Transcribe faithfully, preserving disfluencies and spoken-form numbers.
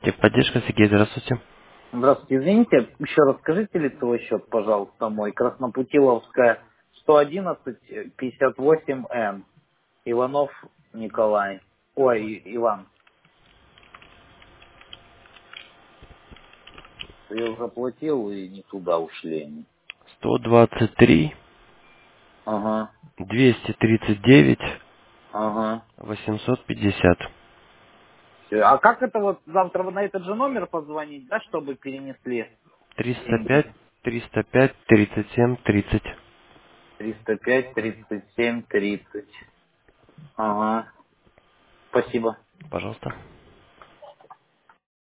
Техподдержка, Сергей, здравствуйте. Здравствуйте, извините, еще раз скажите лицевой счет, пожалуйста, мой. Краснопутиловская, сто одиннадцать пятьдесят восемь Н. Иванов Николай. Ой, И- Иван. Я заплатил и не туда ушли они. сто двадцать три, Ага, двести тридцать девять, ага. восемьсот пятьдесят. Всё. А как это вот завтра на этот же номер позвонить, да, чтобы перенесли триста пять, деньги? триста пять, тридцать семь, тридцать. триста пять тридцать семь тридцать. Ага. Спасибо. Пожалуйста.